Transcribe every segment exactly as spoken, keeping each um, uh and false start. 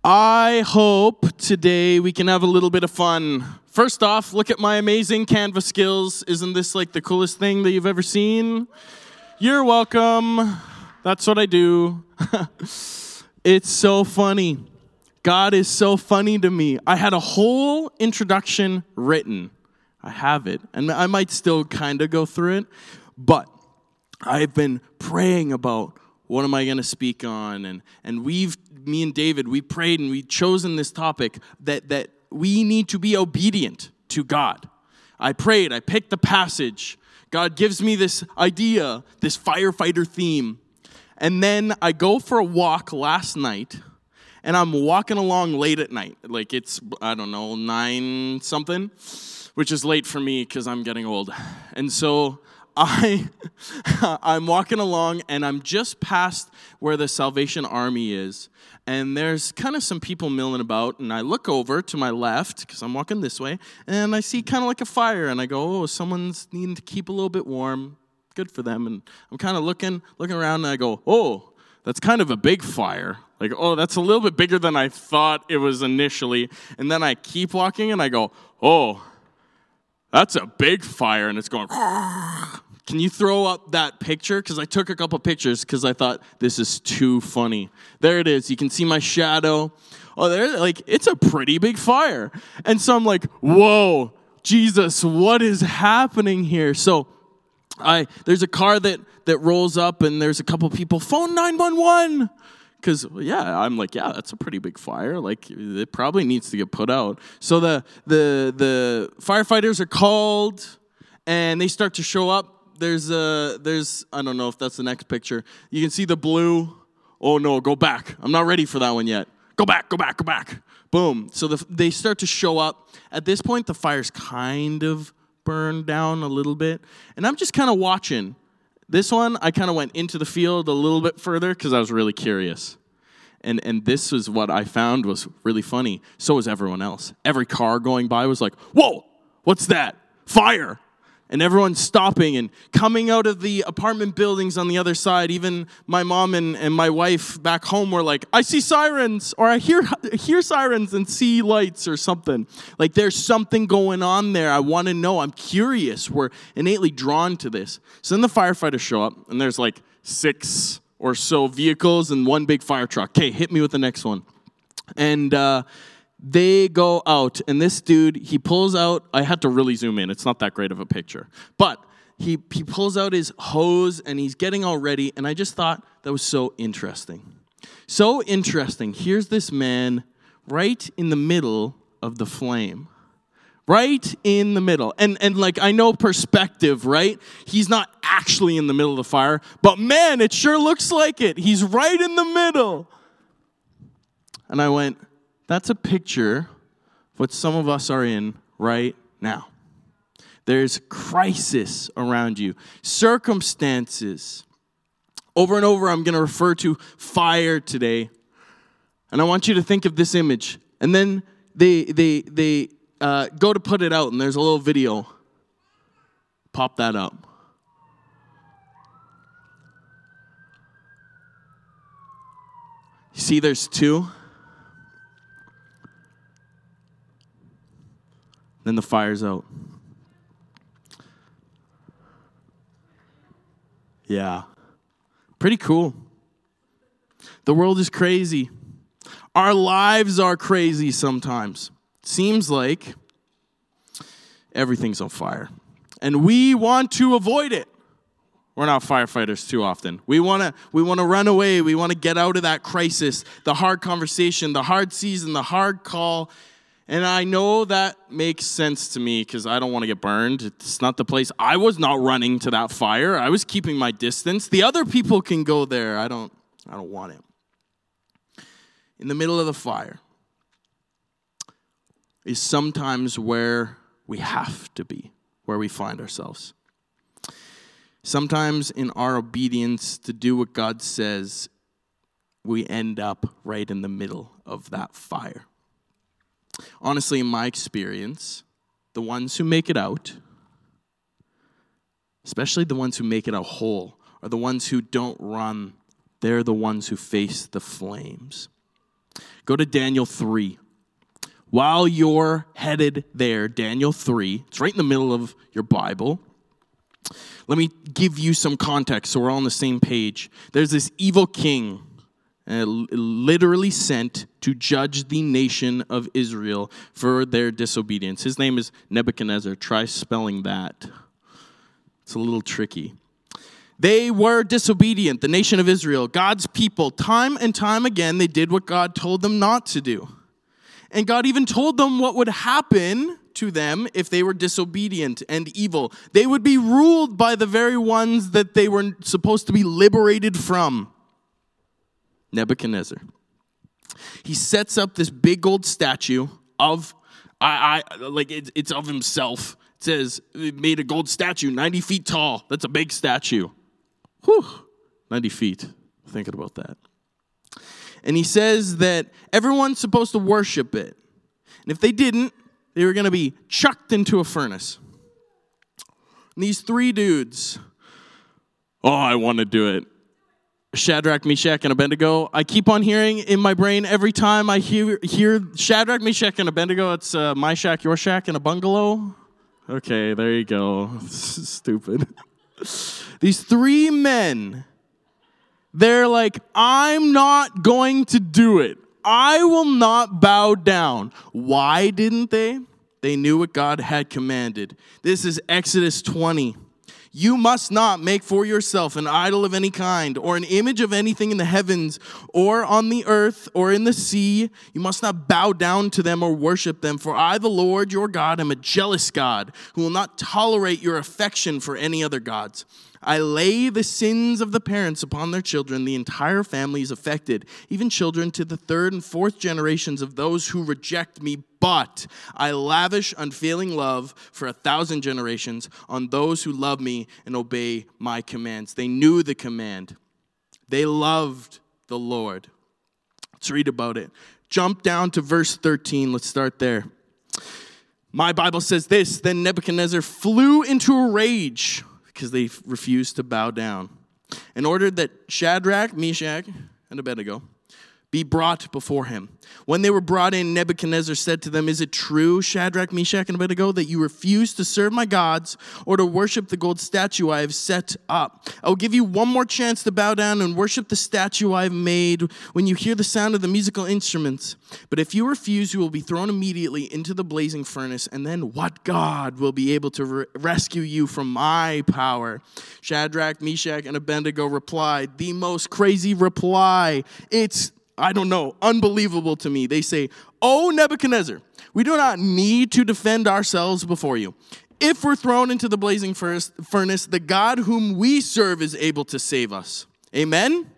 I hope today we can have a little bit of fun. First off, look at my amazing Canva skills. Isn't this like the coolest thing that you've ever seen? You're welcome. That's what I do. It's so funny. God is so funny to me. I had a whole introduction written. I have it, and I might still kind of go through it, but I've been praying about what am I going to speak on, and and we've, me and David, we prayed and we've chosen this topic that that we need to be obedient to God. I prayed, I picked the passage. God gives me this idea, this firefighter theme, and then I go for a walk last night, and I'm walking along late at night, like it's, I don't know, nine something, which is late for me because I'm getting old, and so I, I'm walking along, and I'm just past where the Salvation Army is, and there's kind of some people milling about, and I look over to my left, because I'm walking this way, and I see kind of like a fire, and I go, oh, someone's needing to keep a little bit warm. Good for them. And I'm kind of looking, looking around, and I go, oh, that's kind of a big fire. Like, oh, that's a little bit bigger than I thought it was initially. And then I keep walking, and I go, oh, that's a big fire, and it's going, can you throw up that picture? Because I took a couple pictures because I thought this is too funny. There it is. You can see my shadow. Oh, there, like, it's a pretty big fire. And so I'm like, whoa, Jesus, what is happening here? So I there's a car that, that rolls up, and there's a couple people, phone nine one one. Because, yeah, I'm like, yeah, that's a pretty big fire. Like, it probably needs to get put out. So the the the firefighters are called, and they start to show up. There's, a, there's I don't know if that's the next picture. You can see the blue. Oh, no, go back. I'm not ready for that one yet. Go back, go back, go back. Boom. So the, they start to show up. At this point, the fire's kind of burned down a little bit. And I'm just kind of watching. This one, I kind of went into the field a little bit further because I was really curious. And and this was what I found was really funny. So was everyone else. Every car going by was like, whoa, what's that? Fire. And everyone's stopping and coming out of the apartment buildings on the other side. Even my mom and, and my wife back home were like, I see sirens, or I hear hear sirens and see lights or something. Like, there's something going on there. I want to know. I'm curious. We're innately drawn to this. So then the firefighters show up, and there's like six or so vehicles and one big fire truck. Okay, hit me with the next one. And uh they go out, and this dude, he pulls out, I had to really zoom in. It's not that great of a picture. But he, he pulls out his hose, and he's getting all ready, and I just thought that was so interesting. So interesting. Here's this man right in the middle of the flame. Right in the middle. And, and like, I know perspective, right? He's not actually in the middle of the fire, but man, it sure looks like it. He's right in the middle. And I went, that's a picture of what some of us are in right now. There's crisis around you, circumstances. Over and over, I'm going to refer to fire today. And I want you to think of this image. And then they they they uh, go to put it out, and there's a little video. Pop that up. You see there's two? Then the fire's out. Yeah. Pretty cool. The world is crazy. Our lives are crazy sometimes. Seems like everything's on fire. And we want to avoid it. We're not firefighters too often. We want to we want to run away. We want to get out of that crisis, the hard conversation, the hard season, the hard call. And I know that makes sense to me because I don't want to get burned. It's not the place. I was not running to that fire. I was keeping my distance. The other people can go there. I don't I don't want it. In the middle of the fire is sometimes where we have to be, where we find ourselves. Sometimes in our obedience to do what God says, we end up right in the middle of that fire. Honestly, in my experience, the ones who make it out, especially the ones who make it out whole, are the ones who don't run. They're the ones who face the flames. Go to Daniel three. While you're headed there, Daniel three, it's right in the middle of your Bible. Let me give you some context so we're all on the same page. There's this evil king, uh, literally sent to judge the nation of Israel for their disobedience. His name is Nebuchadnezzar. Try spelling that. It's a little tricky. They were disobedient, the nation of Israel, God's people. Time and time again, they did what God told them not to do. And God even told them what would happen to them if they were disobedient and evil. They would be ruled by the very ones that they were supposed to be liberated from. Nebuchadnezzar. He sets up this big gold statue of, I, I like it, it's of himself. It says, it made a gold statue, ninety feet tall. That's a big statue. Whew, ninety feet. Thinking about that. And he says that everyone's supposed to worship it. And if they didn't, they were going to be chucked into a furnace. And these three dudes, oh, I want to do it. Shadrach, Meshach, and Abednego. I keep on hearing in my brain every time I hear, hear Shadrach, Meshach, and Abednego, it's uh, my shack, your shack, and a bungalow. Okay, there you go. Stupid. These three men, they're like, I'm not going to do it. I will not bow down. Why didn't they? They knew what God had commanded. This is Exodus twenty. You must not make for yourself an idol of any kind or an image of anything in the heavens or on the earth or in the sea. You must not bow down to them or worship them. For I, the Lord your God, am a jealous God who will not tolerate your affection for any other gods. I lay the sins of the parents upon their children. The entire family is affected, even children to the third and fourth generations of those who reject me. But I lavish unfailing love for a thousand generations on those who love me and obey my commands. They knew the command. They loved the Lord. Let's read about it. Jump down to verse thirteen. Let's start there. My Bible says this, then Nebuchadnezzar flew into a rage because they refused to bow down, and ordered that Shadrach, Meshach, and Abednego be brought before him. When they were brought in, Nebuchadnezzar said to them, is it true, Shadrach, Meshach, and Abednego, that you refuse to serve my gods or to worship the gold statue I have set up? I will give you one more chance to bow down and worship the statue I have made when you hear the sound of the musical instruments. But if you refuse, you will be thrown immediately into the blazing furnace, and then what God will be able to re- rescue you from my power? Shadrach, Meshach, and Abednego replied, the most crazy reply. It's I don't know, unbelievable to me. They say, oh, Nebuchadnezzar, we do not need to defend ourselves before you. If we're thrown into the blazing furnace, the God whom we serve is able to save us. Amen?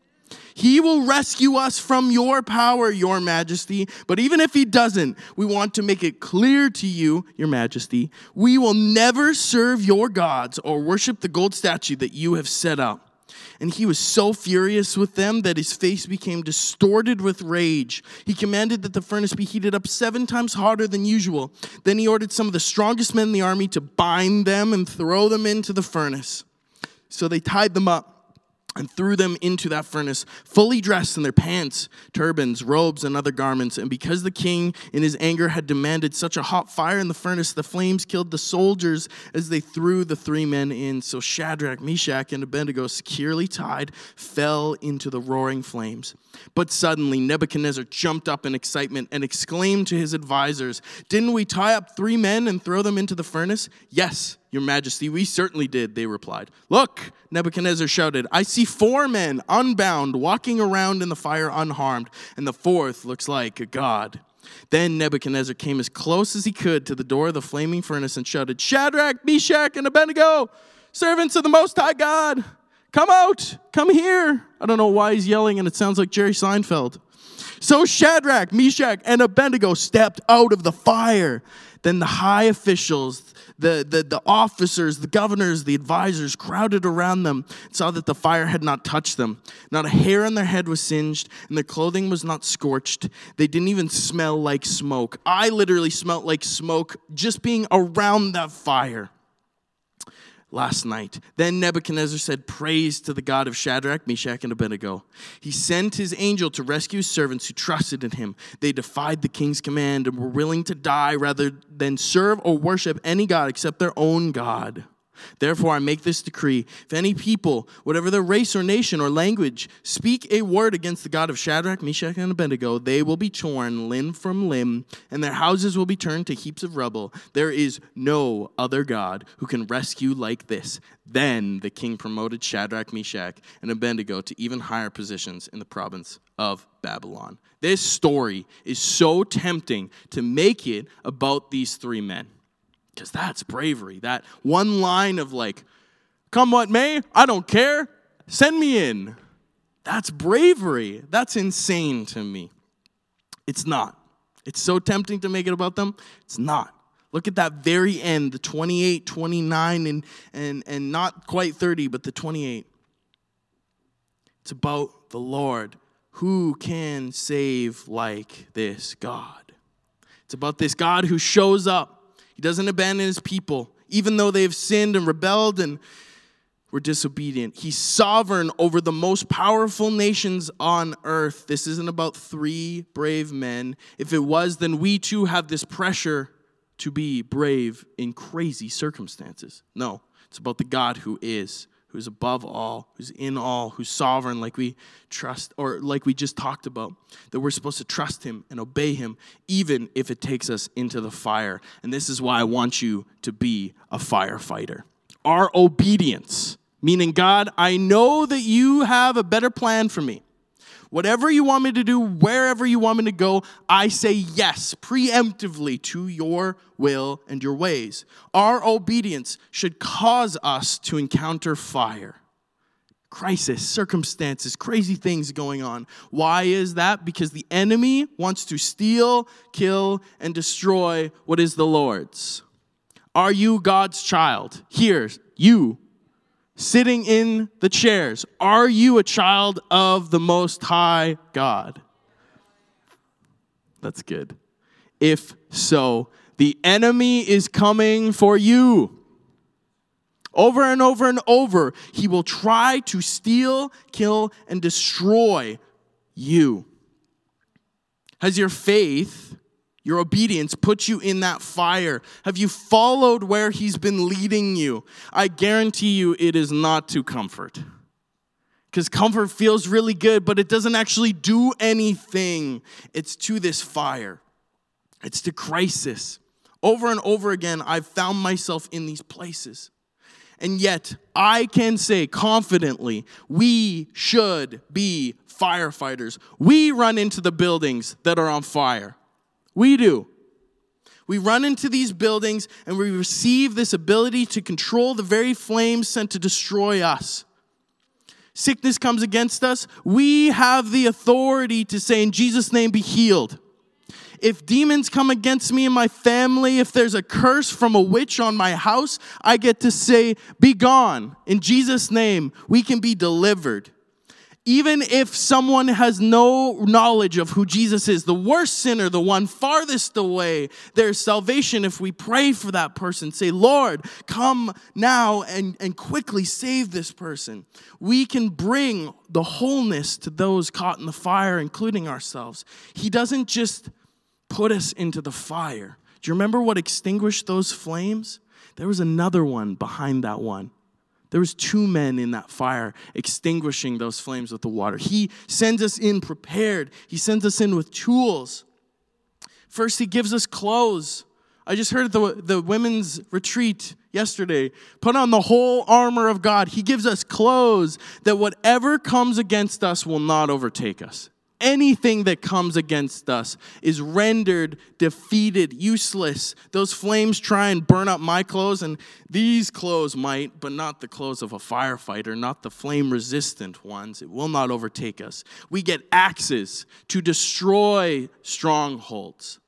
He will rescue us from your power, your majesty. But even if he doesn't, we want to make it clear to you, your majesty, we will never serve your gods or worship the gold statue that you have set up. And he was so furious with them that his face became distorted with rage. He commanded that the furnace be heated up seven times hotter than usual. Then he ordered some of the strongest men in the army to bind them and throw them into the furnace. So they tied them up and threw them into that furnace, fully dressed in their pants, turbans, robes, and other garments. And because the king, in his anger, had demanded such a hot fire in the furnace, the flames killed the soldiers as they threw the three men in. So Shadrach, Meshach, and Abednego, securely tied, fell into the roaring flames. But suddenly Nebuchadnezzar jumped up in excitement and exclaimed to his advisors, didn't we tie up three men and throw them into the furnace? Yes, your majesty, we certainly did, they replied. Look, Nebuchadnezzar shouted, I see four men unbound walking around in the fire unharmed, and the fourth looks like a god. Then Nebuchadnezzar came as close as he could to the door of the flaming furnace and shouted, Shadrach, Meshach, and Abednego, servants of the Most High God, come out, come here. I don't know why he's yelling, and it sounds like Jerry Seinfeld. So Shadrach, Meshach, and Abednego stepped out of the fire. Then the high officials, the, the, the officers, the governors, the advisors crowded around them and saw that the fire had not touched them. Not a hair on their head was singed, and their clothing was not scorched. They didn't even smell like smoke. I literally smelled like smoke just being around that fire. last night. Then Nebuchadnezzar said, praise to the God of Shadrach, Meshach, and Abednego. He sent his angel to rescue his servants who trusted in him. They defied the king's command and were willing to die rather than serve or worship any god except their own God. Therefore, I make this decree. If any people, whatever their race or nation or language, speak a word against the God of Shadrach, Meshach, and Abednego, they will be torn limb from limb, and their houses will be turned to heaps of rubble. There is no other God who can rescue like this. Then the king promoted Shadrach, Meshach, and Abednego to even higher positions in the province of Babylon. This story is so tempting to make it about these three men. Because that's bravery. That one line of like, come what may, I don't care, send me in. That's bravery. That's insane to me. It's not. It's so tempting to make it about them. It's not. Look at that very end, the twenty-eight, twenty-nine, and, and, and not quite thirty, but the twenty-eight. It's about the Lord. Who can save like this God? It's about this God who shows up. He doesn't abandon his people, even though they have sinned and rebelled and were disobedient. He's sovereign over the most powerful nations on earth. This isn't about three brave men. If it was, then we too have this pressure to be brave in crazy circumstances. No, it's about the God who is, who's above all, who's in all, who's sovereign, like we trust, or like we just talked about, that we're supposed to trust him and obey him, even if it takes us into the fire. And this is why I want you to be a firefighter. Our obedience, meaning, God, I know that you have a better plan for me. Whatever you want me to do, wherever you want me to go, I say yes, preemptively to your will and your ways. Our obedience should cause us to encounter fire. Crisis, circumstances, crazy things going on. Why is that? Because the enemy wants to steal, kill, and destroy what is the Lord's. Are you God's child? Here, you. Sitting in the chairs, are you a child of the Most High God? That's good. If so, the enemy is coming for you. Over and over and over, he will try to steal, kill, and destroy you. Has your faith, your obedience put you in that fire? Have you followed where he's been leading you? I guarantee you it is not to comfort. Because comfort feels really good, but it doesn't actually do anything. It's to this fire. It's to crisis. Over and over again, I've found myself in these places. And yet, I can say confidently, we should be firefighters. We run into the buildings that are on fire. We do. We run into these buildings and we receive this ability to control the very flames sent to destroy us. Sickness comes against us. We have the authority to say, in Jesus' name, be healed. If demons come against me and my family, if there's a curse from a witch on my house, I get to say, be gone. In Jesus' name, we can be delivered. Even if someone has no knowledge of who Jesus is, the worst sinner, the one farthest away, there's salvation if we pray for that person. Say, Lord, come now and, and quickly save this person. We can bring the wholeness to those caught in the fire, including ourselves. He doesn't just put us into the fire. Do you remember what extinguished those flames? There was another one behind that one. There was two men in that fire extinguishing those flames with the water. He sends us in prepared. He sends us in with tools. First, he gives us clothes. I just heard at the, the women's retreat yesterday. Put on the whole armor of God. He gives us clothes that whatever comes against us will not overtake us. Anything that comes against us is rendered, defeated, useless. Those flames try and burn up my clothes, and these clothes might, but not the clothes of a firefighter, not the flame-resistant ones. It will not overtake us. We get axes to destroy strongholds.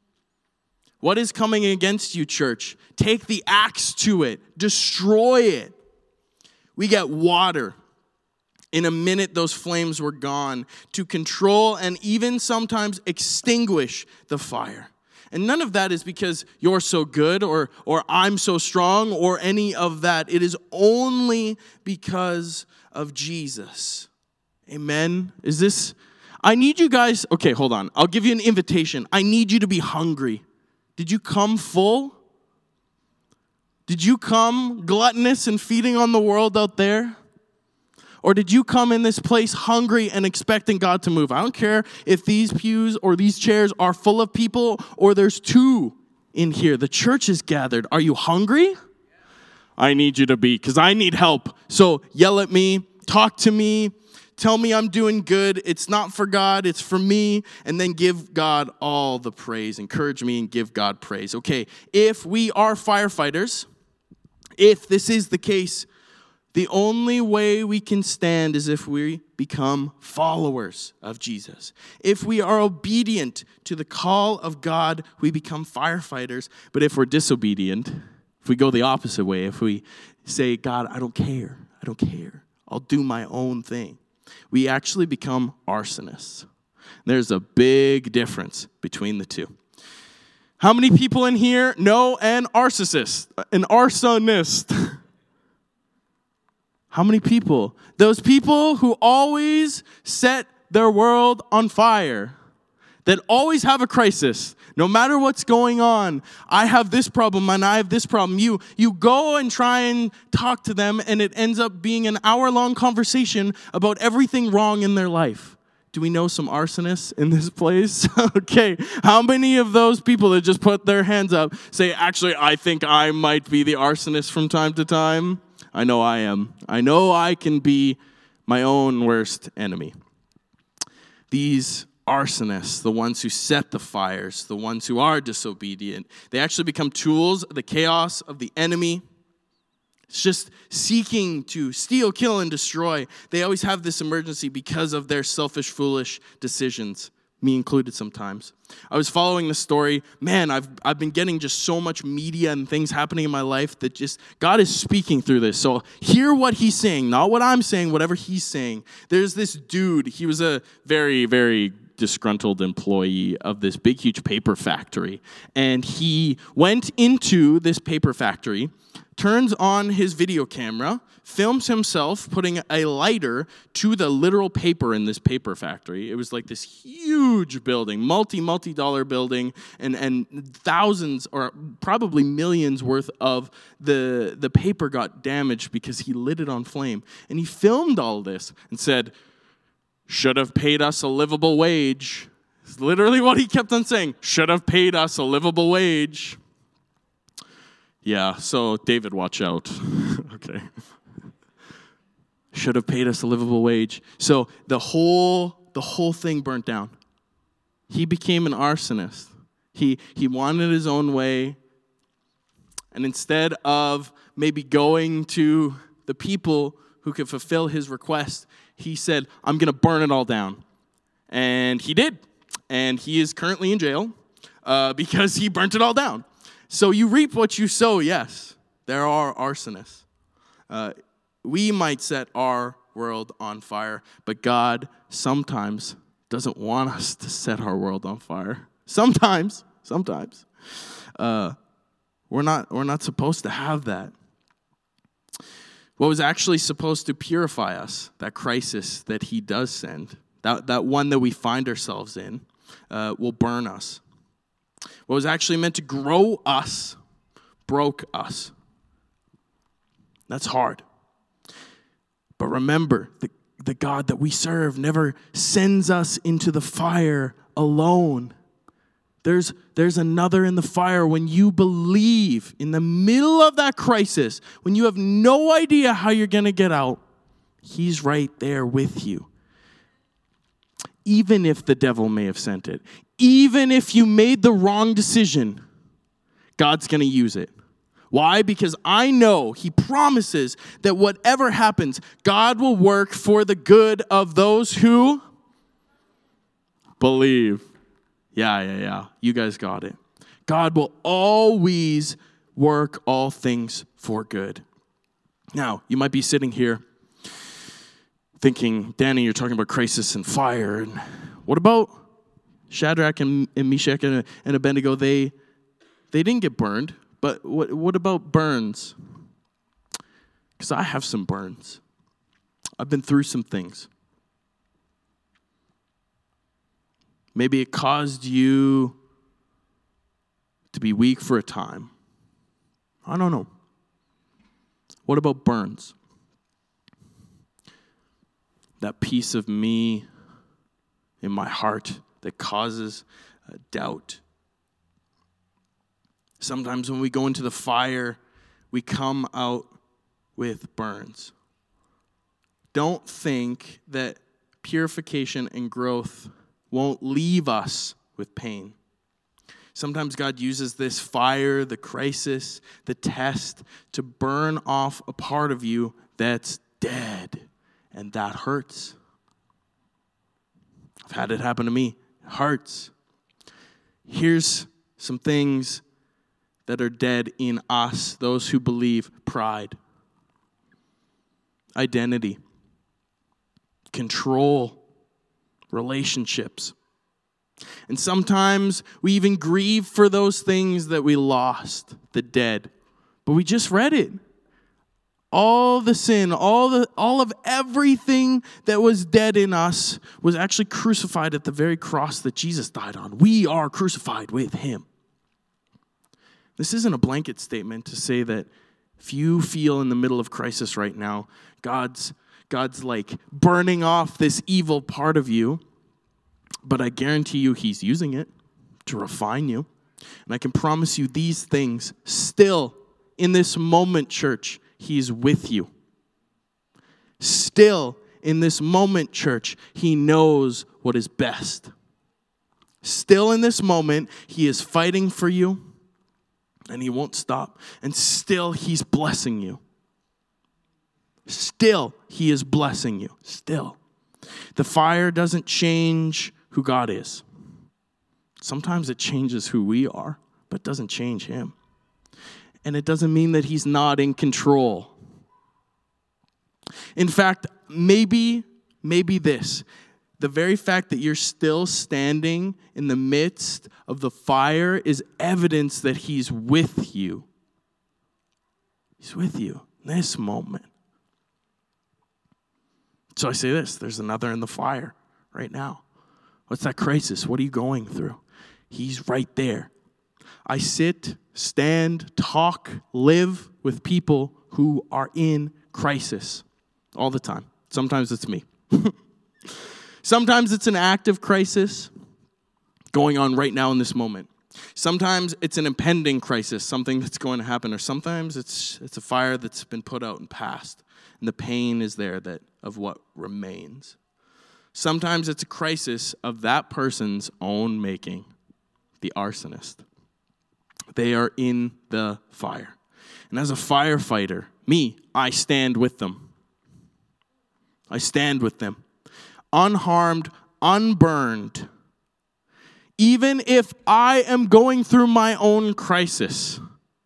What is coming against you, church? Take the axe to it. Destroy it. We get water. In a minute, those flames were gone to control and even sometimes extinguish the fire. And none of that is because you're so good or, or I'm so strong or any of that. It is only because of Jesus. Amen? Is this, I need you guys, okay, hold on. I'll give you an invitation. I need you to be hungry. Did you come full? Did you come gluttonous and feeding on the world out there? Or did you come in this place hungry and expecting God to move? I don't care if these pews or these chairs are full of people or there's two in here. The church is gathered. Are you hungry? I need you to be, because I need help. So yell at me, talk to me, tell me I'm doing good. It's not for God, it's for me. And then give God all the praise. Encourage me and give God praise. Okay, if we are firefighters, if this is the case, the only way we can stand is if we become followers of Jesus. If we are obedient to the call of God, we become firefighters. But if we're disobedient, if we go the opposite way, if we say, God, I don't care, I don't care, I'll do my own thing, we actually become arsonists. There's a big difference between the two. How many people in here know an arsonist? An arsonist. How many people? Those people who always set their world on fire, that always have a crisis, no matter what's going on. I have this problem and I have this problem. You, you go and try and talk to them and it ends up being an hour-long conversation about everything wrong in their life. Do we know some arsonists in this place? Okay, how many of those people that just put their hands up say, actually, I think I might be the arsonist from time to time? I know I am. I know I can be my own worst enemy. These arsonists, the ones who set the fires, the ones who are disobedient, they actually become tools of the chaos of the enemy. It's just seeking to steal, kill, and destroy. They always have this emergency because of their selfish, foolish decisions, me included sometimes. I was following the story. Man, I've I've been getting just so much media and things happening in my life that just, God is speaking through this. So hear what he's saying, not what I'm saying, whatever he's saying. There's this dude, he was a very, very disgruntled employee of this big, huge paper factory. And he went into this paper factory, turns on his video camera, films himself putting a lighter to the literal paper in this paper factory. It was like this huge building, multi, multi-dollar building, and, and thousands or probably millions worth of the, the paper got damaged because he lit it on flame. And he filmed all this and said, should have paid us a livable wage. It's literally what he kept on saying. Should have paid us a livable wage. Yeah, so David, watch out. Okay. Should have paid us a livable wage. So the whole the whole thing burnt down. He became an arsonist. He he wanted his own way. And instead of maybe going to the people who could fulfill his request, he said, I'm going to burn it all down. And he did. And he is currently in jail uh, because he burnt it all down. So you reap what you sow, yes. There are arsonists. Uh, we might set our world on fire, but God sometimes doesn't want us to set our world on fire. Sometimes, sometimes. Uh, we're not, we're not supposed to have that. What was actually supposed to purify us, that crisis that he does send, that, that one that we find ourselves in, uh, will burn us. What was actually meant to grow us broke us. That's hard. But remember, the, the God that we serve never sends us into the fire alone. There's, there's another in the fire when you believe in the middle of that crisis, when you have no idea how you're going to get out, he's right there with you. Even if the devil may have sent it, even if you made the wrong decision, God's going to use it. Why? Because I know he promises that whatever happens, God will work for the good of those who believe. Yeah, yeah, yeah. You guys got it. God will always work all things for good. Now, you might be sitting here thinking, Danny, you're talking about crisis and fire. And what about Shadrach and, and Meshach and, and Abednego, they they didn't get burned. But what what about burns? Because I have some burns. I've been through some things. Maybe it caused you to be weak for a time. I don't know. What about burns? That piece of me in my heart that causes a doubt. Sometimes when we go into the fire, we come out with burns. Don't think that purification and growth won't leave us with pain. Sometimes God uses this fire, the crisis, the test, to burn off a part of you that's dead, and that hurts. I've had it happen to me. It hurts. Here's some things that are dead in us, those who believe: pride, identity, control, relationships. And sometimes we even grieve for those things that we lost, the dead. But we just read it. All the sin, all the all of everything that was dead in us was actually crucified at the very cross that Jesus died on. We are crucified with him. This isn't a blanket statement to say that if you feel in the middle of crisis right now, God's God's like burning off this evil part of you. But I guarantee you he's using it to refine you. And I can promise you these things still in this moment, church, he's with you. Still in this moment, church, he knows what is best. Still in this moment, he is fighting for you and he won't stop. And still he's blessing you. Still he is blessing you. Still. The fire doesn't change who God is. Sometimes it changes who we are, but it doesn't change him. And it doesn't mean that he's not in control. In fact, maybe, maybe this, the very fact that you're still standing in the midst of the fire is evidence that he's with you. He's with you in this moment. So I say this, there's another in the fire right now. What's that crisis? What are you going through? He's right there. I sit, stand, talk, live with people who are in crisis all the time. Sometimes it's me. Sometimes it's an active crisis going on right now in this moment. Sometimes it's an impending crisis, something that's going to happen, or sometimes it's it's a fire that's been put out and passed, and the pain is there that of what remains. Sometimes it's a crisis of that person's own making, the arsonist. They are in the fire. And as a firefighter, me, I stand with them. I stand with them. Unharmed, unburned. Even if I am going through my own crisis.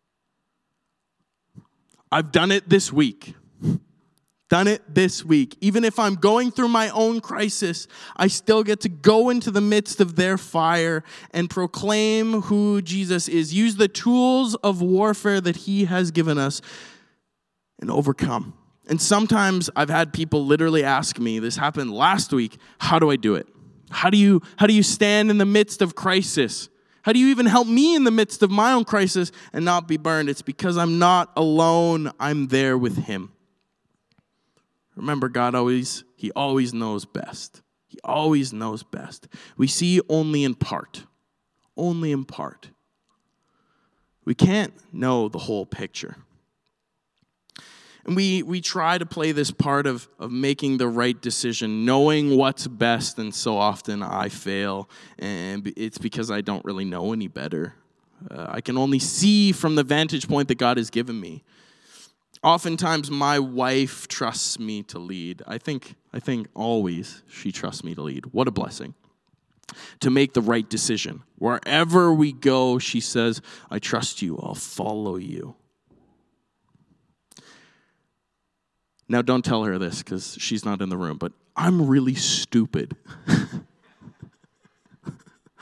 I've done it this week. Done it this week. Even if I'm going through my own crisis, I still get to go into the midst of their fire and proclaim who Jesus is. Use the tools of warfare that he has given us and overcome. And sometimes I've had people literally ask me, this happened last week, how do I do it? How do you, how do you stand in the midst of crisis? How do you even help me in the midst of my own crisis and not be burned? It's because I'm not alone. I'm there with him. Remember, God always, he always knows best. He always knows best. We see only in part. Only in part. We can't know the whole picture. And we we try to play this part of, of making the right decision, knowing what's best, and so often I fail. And it's because I don't really know any better. Uh, I can only see from the vantage point that God has given me. Oftentimes, my wife trusts me to lead. I think, I think always she trusts me to lead. What a blessing. To make the right decision. Wherever we go, she says, I trust you. I'll follow you. Now, don't tell her this because she's not in the room, but I'm really stupid.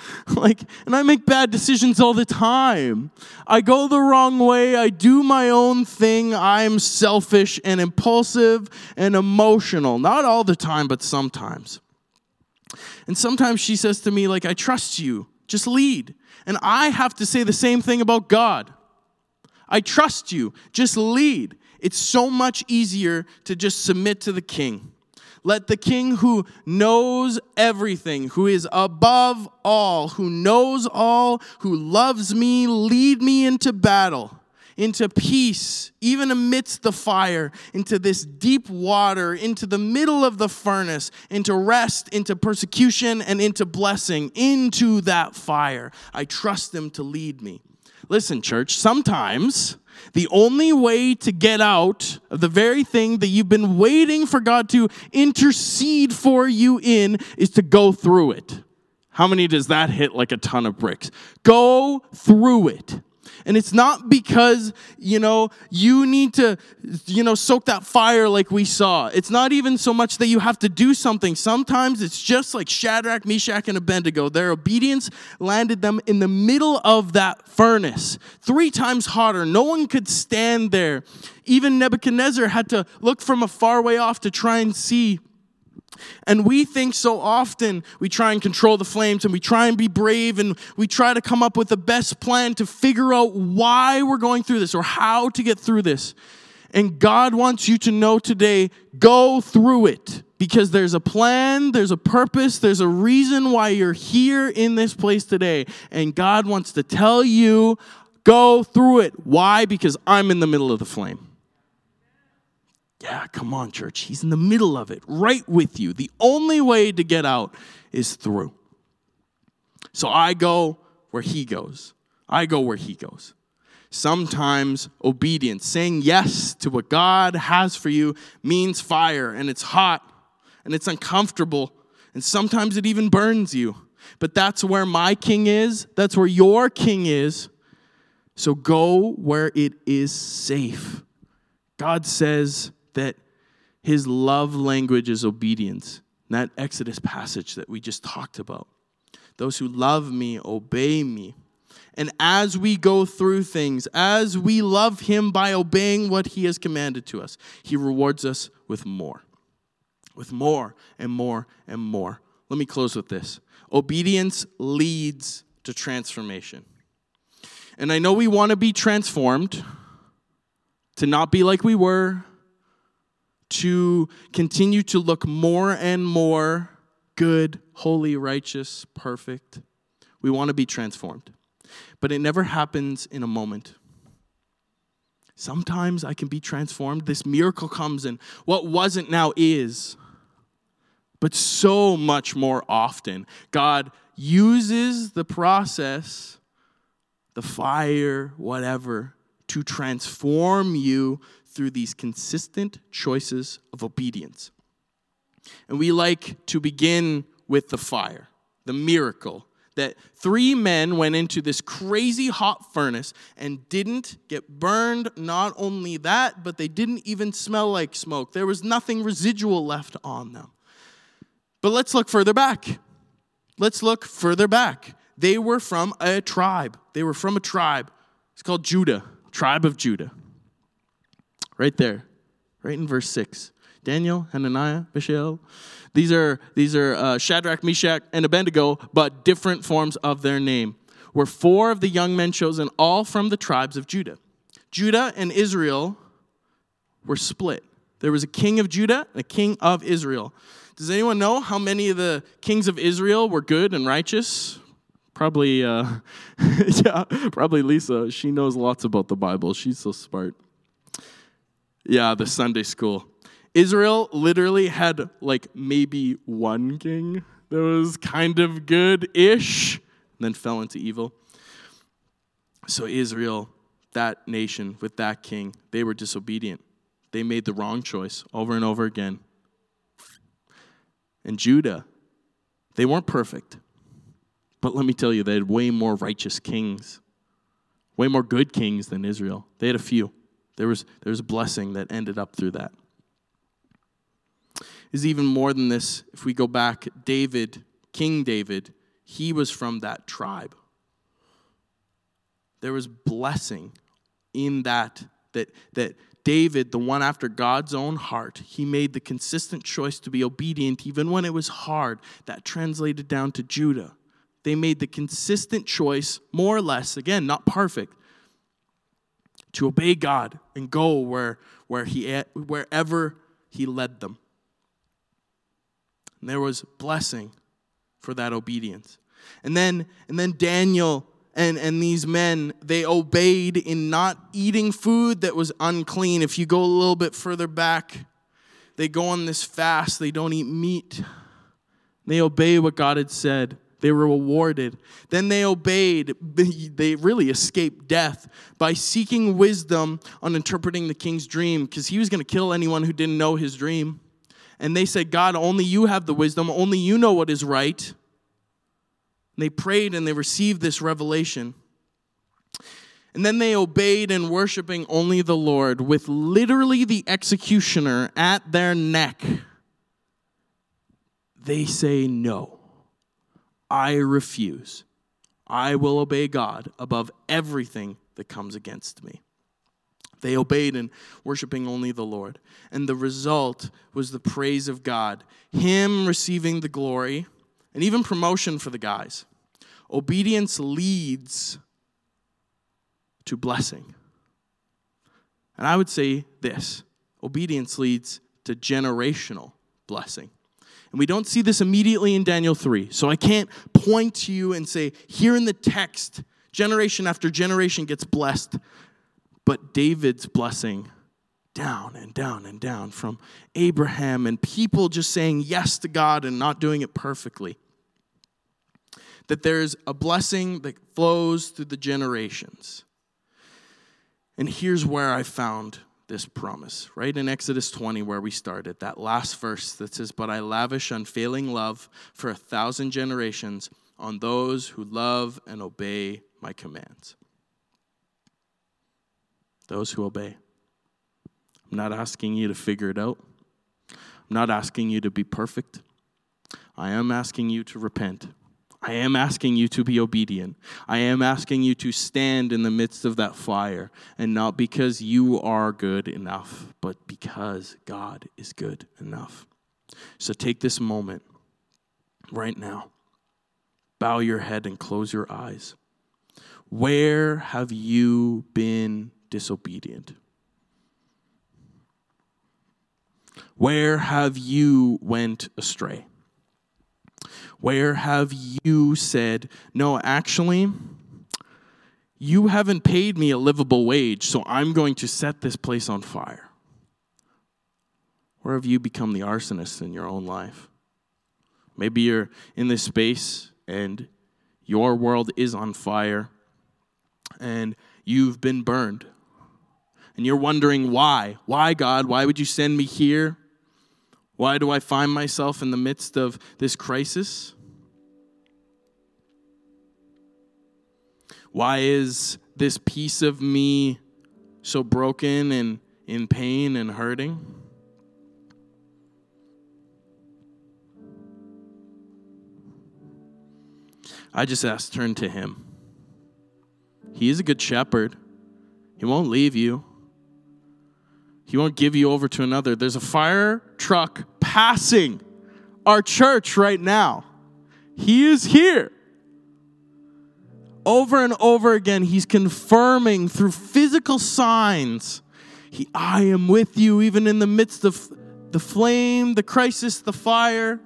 Like, and I make bad decisions all the time. I go the wrong way. I do my own thing. I'm selfish and impulsive and emotional. Not all the time, but sometimes. And sometimes she says to me, like, I trust you. Just lead. And I have to say the same thing about God. I trust you. Just lead. It's so much easier to just submit to the King. Let the King who knows everything, who is above all, who knows all, who loves me, lead me into battle, into peace, even amidst the fire, into this deep water, into the middle of the furnace, into rest, into persecution, and into blessing, into that fire. I trust him to lead me. Listen, church, sometimes the only way to get out of the very thing that you've been waiting for God to intercede for you in is to go through it. How many does that hit like a ton of bricks? Go through it. And it's not because, you know, you need to, you know, soak that fire like we saw. It's not even so much that you have to do something. Sometimes it's just like Shadrach, Meshach, and Abednego. Their obedience landed them in the middle of that furnace, three times hotter. No one could stand there. Even Nebuchadnezzar had to look from a far way off to try and see. And we think so often we try and control the flames and we try and be brave and we try to come up with the best plan to figure out why we're going through this or how to get through this. And God wants you to know today, go through it because there's a plan, there's a purpose, there's a reason why you're here in this place today. And God wants to tell you, go through it. Why? Because I'm in the middle of the flame. Yeah, come on, church. He's in the middle of it, right with you. The only way to get out is through. So I go where he goes. I go where he goes. Sometimes obedience, saying yes to what God has for you, means fire, and it's hot, and it's uncomfortable, and sometimes it even burns you. But that's where my King is. That's where your King is. So go where it is safe. God says that his love language is obedience. And that Exodus passage that we just talked about. Those who love me, obey me. And as we go through things, as we love him by obeying what he has commanded to us, he rewards us with more. With more and more and more. Let me close with this. Obedience leads to transformation. And I know we want to be transformed, to not be like we were, to continue to look more and more good, holy, righteous, perfect. We want to be transformed. But it never happens in a moment. Sometimes I can be transformed. This miracle comes and what wasn't now is. But so much more often, God uses the process, the fire, whatever, to transform you through these consistent choices of obedience. And we like to begin with the fire, the miracle, that three men went into this crazy hot furnace and didn't get burned. Not only that, but they didn't even smell like smoke. There was nothing residual left on them. But let's look further back. Let's look further back. They were from a tribe. They were from a tribe. It's called Judah, tribe of Judah. Right there, right in verse six. Daniel, Hananiah, Mishael. These are these are uh, Shadrach, Meshach, and Abednego, but different forms of their name. Were four of the young men chosen, all from the tribes of Judah. Judah and Israel were split. There was a king of Judah and a king of Israel. Does anyone know how many of the kings of Israel were good and righteous? Probably, uh, yeah, probably Lisa. She knows lots about the Bible. She's so smart. Yeah, the Sunday school. Israel literally had like maybe one king that was kind of good-ish, and then fell into evil. So Israel, that nation with that king, they were disobedient. They made the wrong choice over and over again. And Judah, they weren't perfect. But let me tell you, they had way more righteous kings, way more good kings than Israel. They had a few. There was, there was a blessing that ended up through that. Is even more than this. If we go back, David, King David, he was from that tribe. There was blessing in that, that, that David, the one after God's own heart, he made the consistent choice to be obedient even when it was hard. That translated down to Judah. They made the consistent choice, more or less, again, not perfect, to obey God and go where, where he, wherever he led them. And there was blessing for that obedience. And then, and then Daniel and, and these men, they obeyed in not eating food that was unclean. If you go a little bit further back, they go on this fast. They don't eat meat. They obey what God had said. They were rewarded. Then they obeyed. They really escaped death by seeking wisdom on interpreting the king's dream, because he was going to kill anyone who didn't know his dream. And they said, God, only you have the wisdom. Only you know what is right. And they prayed and they received this revelation. And then they obeyed in worshiping only the Lord with literally the executioner at their neck. They say, no, I refuse. I will obey God above everything that comes against me. They obeyed in worshiping only the Lord. And the result was the praise of God, him receiving the glory, and even promotion for the guys. Obedience leads to blessing. And I would say this, obedience leads to generational blessing. And we don't see this immediately in Daniel three. So I can't point to you and say, here in the text, generation after generation gets blessed. But David's blessing down and down and down from Abraham and people just saying yes to God and not doing it perfectly. That there's a blessing that flows through the generations. And here's where I found this promise, right in Exodus twenty where we started, that last verse that says, but I lavish unfailing love for a thousand generations on those who love and obey my commands. Those who obey. I'm not asking you to figure it out. I'm not asking you to be perfect. I am asking you to repent. I am asking you to be obedient. I am asking you to stand in the midst of that fire, and not because you are good enough, but because God is good enough. So take this moment right now. Bow your head and close your eyes. Where have you been disobedient? Where have you went astray? Where have you said, no, actually, you haven't paid me a livable wage, so I'm going to set this place on fire? Where have you become the arsonist in your own life? Maybe you're in this space and your world is on fire and you've been burned. And you're wondering why. Why, God? Why would you send me here? Why do I find myself in the midst of this crisis? Why is this piece of me so broken and in pain and hurting? I just ask, turn to him. He is a good shepherd. He won't leave you. He won't give you over to another. There's a fire truck passing our church right now. He is here. Over and over again, he's confirming through physical signs. He, I am with you even in the midst of the flame, the crisis, the fire.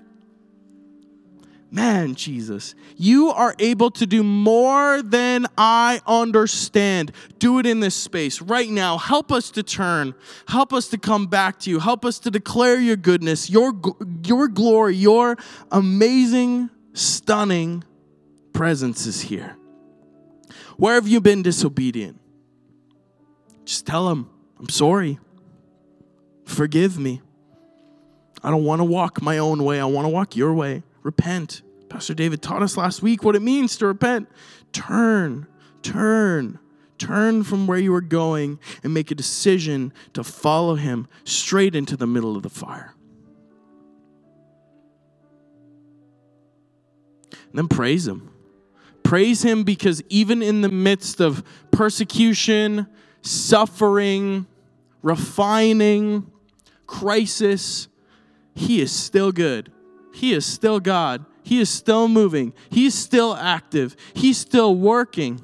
Man, Jesus, you are able to do more than I understand. Do it in this space right now. Help us to turn. Help us to come back to you. Help us to declare your goodness, your, your glory, your amazing, stunning presence is here. Where have you been disobedient? Just tell him, I'm sorry. Forgive me. I don't want to walk my own way. I want to walk your way. Repent. Pastor David taught us last week what it means to repent. Turn, turn, turn from where you are going and make a decision to follow him straight into the middle of the fire. And then praise him. Praise him because even in the midst of persecution, suffering, refining, crisis, he is still good. He is still God. He is still moving. He's still active. He's still working.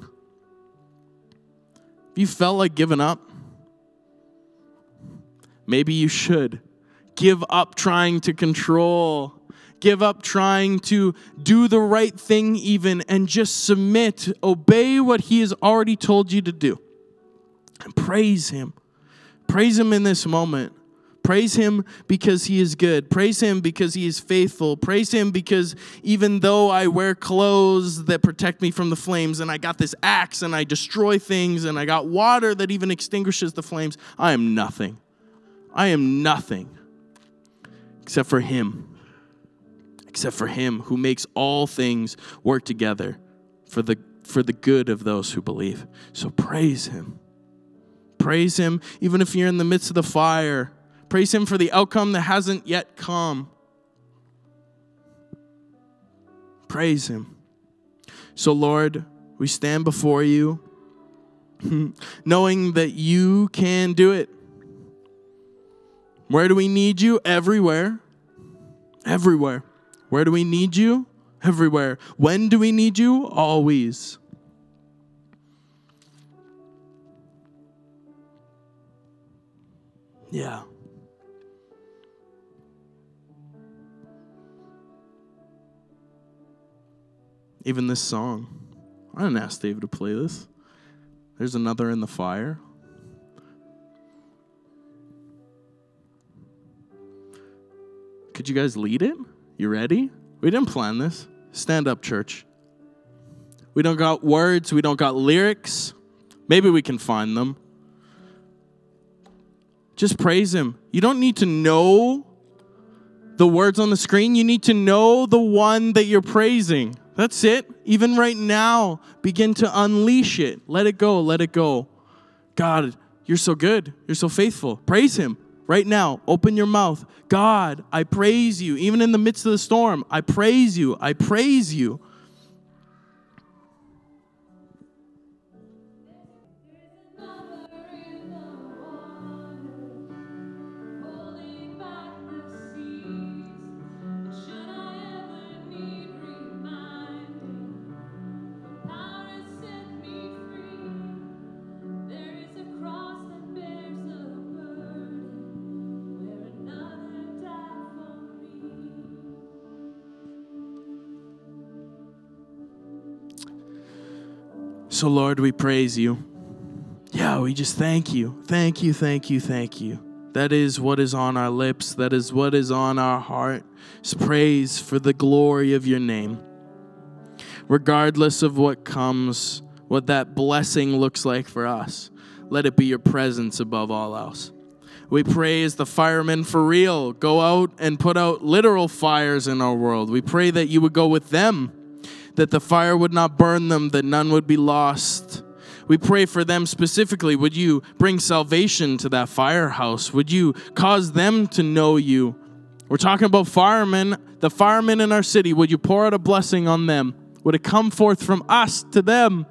If you felt like giving up, maybe you should. Give up trying to control. Give up trying to do the right thing even and just submit. Obey what he has already told you to do. And praise him. Praise him in this moment. Praise him because he is good. Praise him because he is faithful. Praise him because even though I wear clothes that protect me from the flames and I got this axe and I destroy things and I got water that even extinguishes the flames, I am nothing. I am nothing except for him. Except for him who makes all things work together for the, for the good of those who believe. So praise him. Praise him even if you're in the midst of the fire. Praise him for the outcome that hasn't yet come. Praise him. So Lord, we stand before you knowing that you can do it. Where do we need you? Everywhere. Everywhere. Where do we need you? Everywhere. When do we need you? Always. Yeah. Even this song. I didn't ask David to play this. There's another in the fire. Could you guys lead it? You ready? We didn't plan this. Stand up, church. We don't got words. We don't got lyrics. Maybe we can find them. Just praise him. You don't need to know the words on the screen. You need to know the one that you're praising. That's it. Even right now, begin to unleash it. Let it go. Let it go. God, you're so good. You're so faithful. Praise him. Right now, open your mouth. God, I praise you. Even in the midst of the storm, I praise you. I praise you. So, Lord, we praise you. Yeah, we just thank you. Thank you, thank you, thank you. That is what is on our lips. That is what is on our heart. It's praise for the glory of your name. Regardless of what comes, what that blessing looks like for us, let it be your presence above all else. We pray as the firemen for real go out and put out literal fires in our world. We pray that you would go with them, that the fire would not burn them, that none would be lost. We pray for them specifically. Would you bring salvation to that firehouse? Would you cause them to know you? We're talking about firemen, the firemen in our city. Would you pour out a blessing on them? Would it come forth from us to them?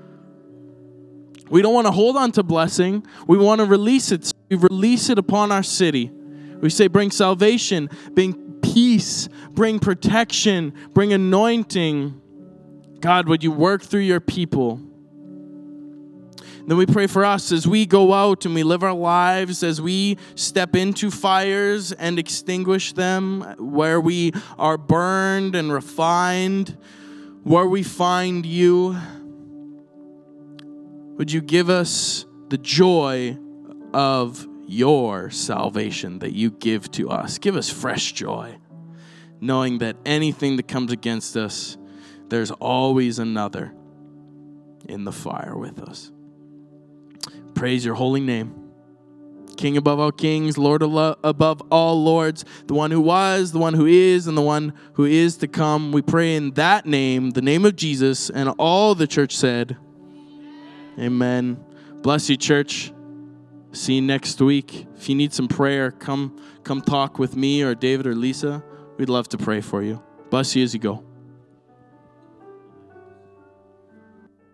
We don't want to hold on to blessing. We want to release it. So we release it upon our city. We say bring salvation, bring peace, bring protection, bring anointing. God, would you work through your people? Then we pray for us as we go out and we live our lives, as we step into fires and extinguish them, where we are burned and refined, where we find you. Would you give us the joy of your salvation that you give to us? Give us fresh joy, knowing that anything that comes against us, there's always another in the fire with us. Praise your holy name. King above all kings, Lord above all lords, the one who was, the one who is, and the one who is to come. We pray in that name, the name of Jesus, and all the church said, amen. Bless you, church. See you next week. If you need some prayer, come, come talk with me or David or Lisa. We'd love to pray for you. Bless you as you go.